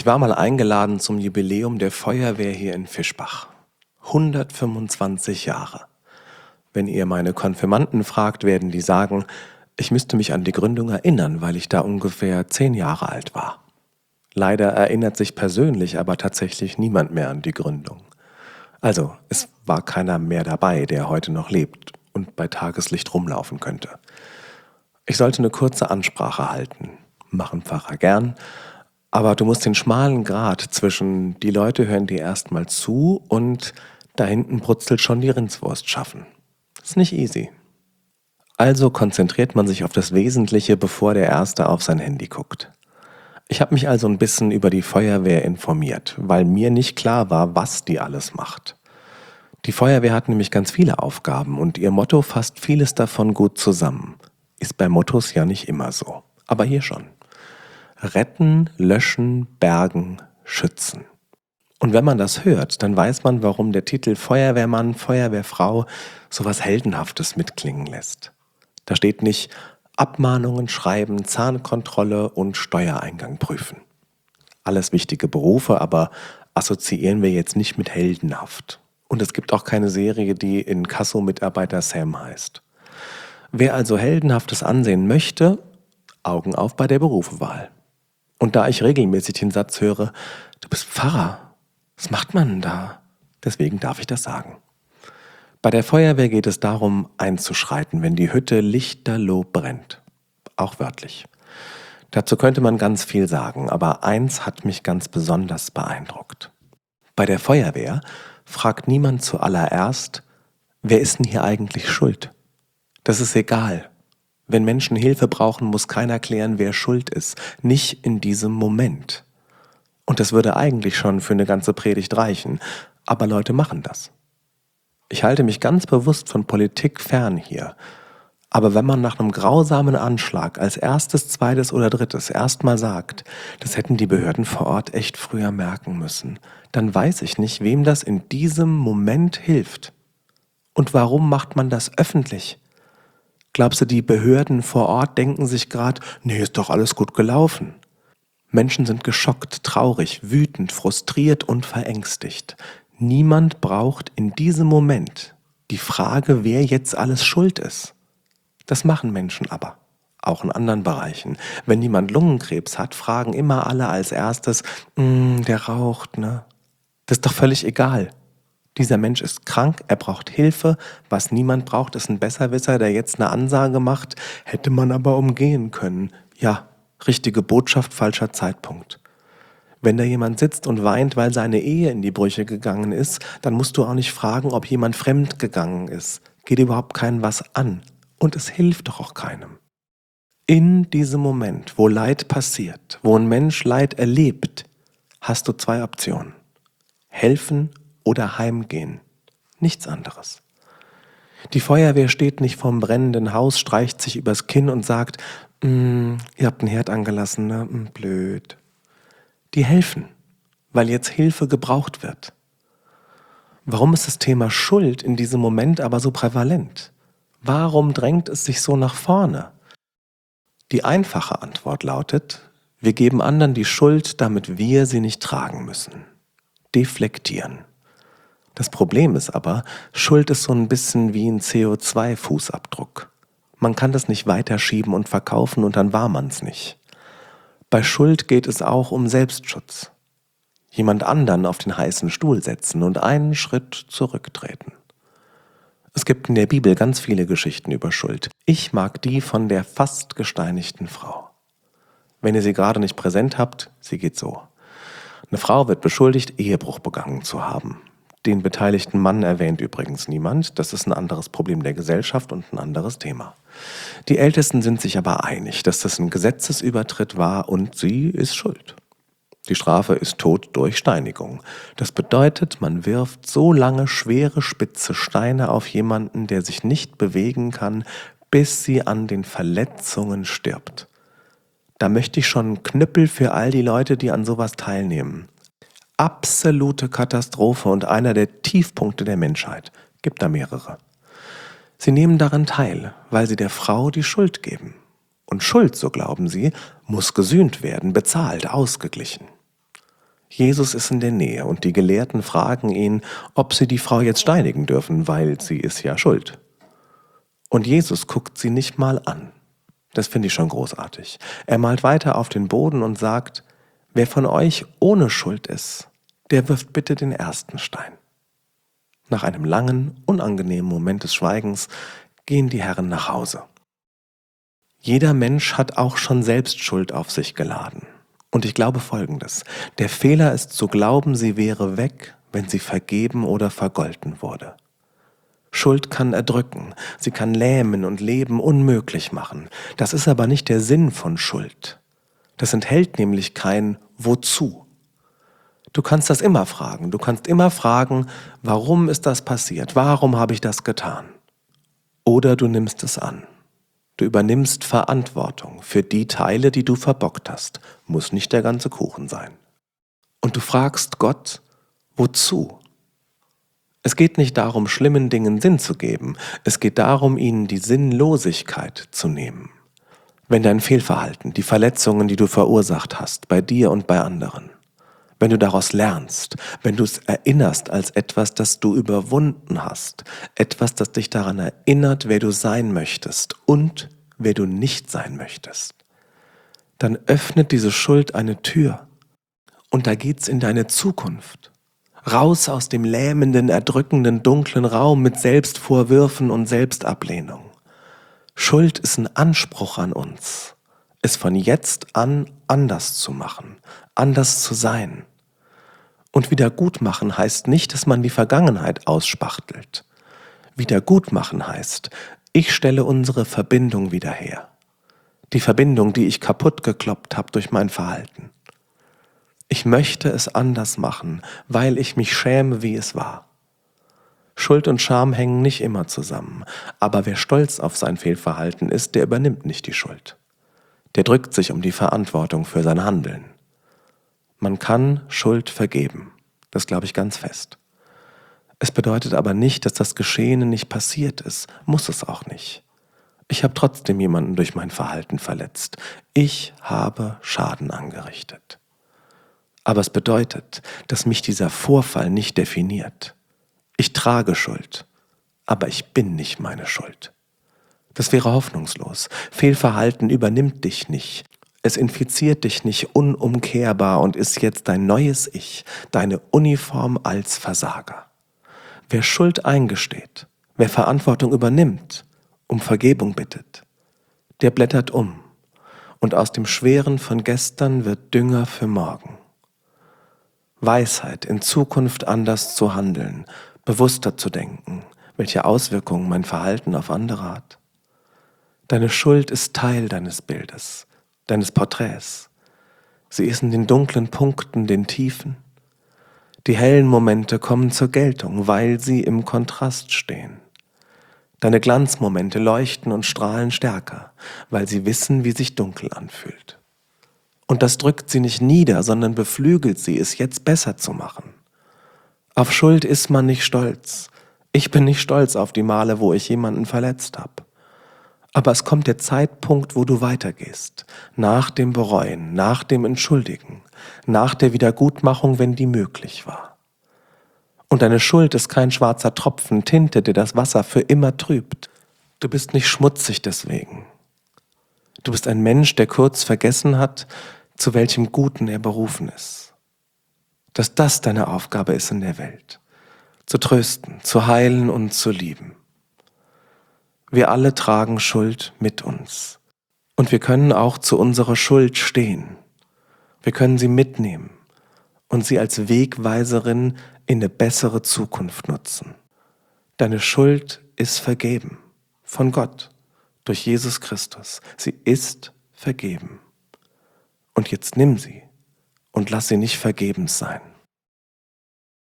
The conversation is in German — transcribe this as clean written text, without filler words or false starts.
war mal eingeladen zum Jubiläum der Feuerwehr hier in Fischbach. 125 Jahre. Wenn ihr meine Konfirmanden fragt, werden die sagen, ich müsste mich an die Gründung erinnern, weil ich da ungefähr 10 Jahre alt war. Leider erinnert sich persönlich aber tatsächlich niemand mehr an die Gründung. Also, es war keiner mehr dabei, der heute noch lebt und bei Tageslicht rumlaufen könnte. Ich sollte eine kurze Ansprache halten. Machen Pfarrer gern. Aber du musst den schmalen Grat zwischen die Leute hören dir erstmal zu und da hinten brutzelt schon die Rindswurst schaffen. Ist nicht easy. Also konzentriert man sich auf das Wesentliche, bevor der Erste auf sein Handy guckt. Ich habe mich also ein bisschen über die Feuerwehr informiert, weil mir nicht klar war, was die alles macht. Die Feuerwehr hat nämlich ganz viele Aufgaben und ihr Motto fasst vieles davon gut zusammen. Ist bei Mottos ja nicht immer so, aber hier schon. Retten, löschen, bergen, schützen. Und wenn man das hört, dann weiß man, warum der Titel Feuerwehrmann, Feuerwehrfrau sowas Heldenhaftes mitklingen lässt. Da steht nicht Abmahnungen schreiben, Zahnkontrolle und Steuereingang prüfen. Alles wichtige Berufe, aber assoziieren wir jetzt nicht mit heldenhaft. Und es gibt auch keine Serie, die Inkasso-Mitarbeiter Sam heißt. Wer also heldenhaftes ansehen möchte, Augen auf bei der Berufewahl. Und da ich regelmäßig den Satz höre, du bist Pfarrer, was macht man denn da? Deswegen darf ich das sagen. Bei der Feuerwehr geht es darum, einzuschreiten, wenn die Hütte lichterloh brennt. Auch wörtlich. Dazu könnte man ganz viel sagen, aber eins hat mich ganz besonders beeindruckt. Bei der Feuerwehr fragt niemand zuallererst, wer ist denn hier eigentlich schuld? Das ist egal. Wenn Menschen Hilfe brauchen, muss keiner klären, wer schuld ist. Nicht in diesem Moment. Und das würde eigentlich schon für eine ganze Predigt reichen. Aber Leute machen das. Ich halte mich ganz bewusst von Politik fern hier. Aber wenn man nach einem grausamen Anschlag als erstes, zweites oder drittes erstmal sagt, das hätten die Behörden vor Ort echt früher merken müssen, dann weiß ich nicht, wem das in diesem Moment hilft. Und warum macht man das öffentlich? Glaubst du, die Behörden vor Ort denken sich gerade, nee, ist doch alles gut gelaufen? Menschen sind geschockt, traurig, wütend, frustriert und verängstigt. Niemand braucht in diesem Moment die Frage, wer jetzt alles schuld ist. Das machen Menschen aber, auch in anderen Bereichen. Wenn jemand Lungenkrebs hat, fragen immer alle als erstes, der raucht, ne? Das ist doch völlig egal. Dieser Mensch ist krank, er braucht Hilfe. Was niemand braucht, ist ein Besserwisser, der jetzt eine Ansage macht, hätte man aber umgehen können. Ja, richtige Botschaft, falscher Zeitpunkt. Wenn da jemand sitzt und weint, weil seine Ehe in die Brüche gegangen ist, dann musst du auch nicht fragen, ob jemand fremd gegangen ist. Geht überhaupt keinen was an. Und es hilft doch auch keinem. In diesem Moment, wo Leid passiert, wo ein Mensch Leid erlebt, hast du 2 Optionen. Helfen oder heimgehen. Nichts anderes. Die Feuerwehr steht nicht vorm brennenden Haus, streicht sich übers Kinn und sagt, ihr habt einen Herd angelassen, ne? Blöd. Die helfen, weil jetzt Hilfe gebraucht wird. Warum ist das Thema Schuld in diesem Moment aber so prävalent? Warum drängt es sich so nach vorne? Die einfache Antwort lautet, wir geben anderen die Schuld, damit wir sie nicht tragen müssen. Deflektieren. Das Problem ist aber, Schuld ist so ein bisschen wie ein CO2-Fußabdruck. Man kann das nicht weiterschieben und verkaufen und dann war man's nicht. Bei Schuld geht es auch um Selbstschutz. Jemand anderen auf den heißen Stuhl setzen und einen Schritt zurücktreten. Es gibt in der Bibel ganz viele Geschichten über Schuld. Ich mag die von der fast gesteinigten Frau. Wenn ihr sie gerade nicht präsent habt, sie geht so. Eine Frau wird beschuldigt, Ehebruch begangen zu haben. Den beteiligten Mann erwähnt übrigens niemand. Das ist ein anderes Problem der Gesellschaft und ein anderes Thema. Die Ältesten sind sich aber einig, dass das ein Gesetzesübertritt war und sie ist schuld. Die Strafe ist Tod durch Steinigung. Das bedeutet, man wirft so lange schwere spitze Steine auf jemanden, der sich nicht bewegen kann, bis sie an den Verletzungen stirbt. Da möchte ich schon einen Knüppel für all die Leute, die an sowas teilnehmen. Absolute Katastrophe und einer der Tiefpunkte der Menschheit. Gibt da mehrere. Sie nehmen daran teil, weil sie der Frau die Schuld geben. Und Schuld, so glauben sie, muss gesühnt werden, bezahlt, ausgeglichen. Jesus ist in der Nähe und die Gelehrten fragen ihn, ob sie die Frau jetzt steinigen dürfen, weil sie ist ja schuld. Und Jesus guckt sie nicht mal an. Das finde ich schon großartig. Er malt weiter auf den Boden und sagt, wer von euch ohne Schuld ist, der wirft bitte den ersten Stein. Nach einem langen, unangenehmen Moment des Schweigens gehen die Herren nach Hause. Jeder Mensch hat auch schon selbst Schuld auf sich geladen. Und ich glaube Folgendes: Der Fehler ist zu glauben, sie wäre weg, wenn sie vergeben oder vergolten wurde. Schuld kann erdrücken, sie kann lähmen und Leben unmöglich machen. Das ist aber nicht der Sinn von Schuld. Das enthält nämlich kein Wozu. Du kannst das immer fragen. Du kannst immer fragen, warum ist das passiert? Warum habe ich das getan? Oder du nimmst es an. Du übernimmst Verantwortung für die Teile, die du verbockt hast. Muss nicht der ganze Kuchen sein. Und du fragst Gott, wozu? Es geht nicht darum, schlimmen Dingen Sinn zu geben. Es geht darum, ihnen die Sinnlosigkeit zu nehmen. Wenn dein Fehlverhalten, die Verletzungen, die du verursacht hast, bei dir und bei anderen, wenn du daraus lernst, wenn du es erinnerst als etwas, das du überwunden hast, etwas, das dich daran erinnert, wer du sein möchtest und wer du nicht sein möchtest, dann öffnet diese Schuld eine Tür und da geht's in deine Zukunft. Raus aus dem lähmenden, erdrückenden, dunklen Raum mit Selbstvorwürfen und Selbstablehnung. Schuld ist ein Anspruch an uns, es von jetzt an anders zu machen, anders zu sein. Und Wiedergutmachen heißt nicht, dass man die Vergangenheit ausspachtelt. Wiedergutmachen heißt, ich stelle unsere Verbindung wieder her. Die Verbindung, die ich kaputt gekloppt habe durch mein Verhalten. Ich möchte es anders machen, weil ich mich schäme, wie es war. Schuld und Scham hängen nicht immer zusammen, aber wer stolz auf sein Fehlverhalten ist, der übernimmt nicht die Schuld. Der drückt sich um die Verantwortung für sein Handeln. Man kann Schuld vergeben, das glaube ich ganz fest. Es bedeutet aber nicht, dass das Geschehene nicht passiert ist, muss es auch nicht. Ich habe trotzdem jemanden durch mein Verhalten verletzt. Ich habe Schaden angerichtet. Aber es bedeutet, dass mich dieser Vorfall nicht definiert. Ich trage Schuld, aber ich bin nicht meine Schuld. Das wäre hoffnungslos. Fehlverhalten übernimmt dich nicht. Es infiziert dich nicht unumkehrbar und ist jetzt dein neues Ich, deine Uniform als Versager. Wer Schuld eingesteht, wer Verantwortung übernimmt, um Vergebung bittet, der blättert um und aus dem Schweren von gestern wird Dünger für morgen. Weisheit, in Zukunft anders zu handeln, bewusster zu denken, welche Auswirkungen mein Verhalten auf andere hat. Deine Schuld ist Teil deines Bildes, deines Porträts. Sie ist in den dunklen Punkten, den Tiefen. Die hellen Momente kommen zur Geltung, weil sie im Kontrast stehen. Deine Glanzmomente leuchten und strahlen stärker, weil sie wissen, wie sich dunkel anfühlt. Und das drückt sie nicht nieder, sondern beflügelt sie, es jetzt besser zu machen. Auf Schuld ist man nicht stolz. Ich bin nicht stolz auf die Male, wo ich jemanden verletzt habe. Aber es kommt der Zeitpunkt, wo du weitergehst. Nach dem Bereuen, nach dem Entschuldigen, nach der Wiedergutmachung, wenn die möglich war. Und deine Schuld ist kein schwarzer Tropfen Tinte, der das Wasser für immer trübt. Du bist nicht schmutzig deswegen. Du bist ein Mensch, der kurz vergessen hat, zu welchem Guten er berufen ist. Dass das deine Aufgabe ist in der Welt. Zu trösten, zu heilen und zu lieben. Wir alle tragen Schuld mit uns. Und wir können auch zu unserer Schuld stehen. Wir können sie mitnehmen und sie als Wegweiserin in eine bessere Zukunft nutzen. Deine Schuld ist vergeben. Von Gott. Durch Jesus Christus. Sie ist vergeben. Und jetzt nimm sie und lass sie nicht vergebens sein.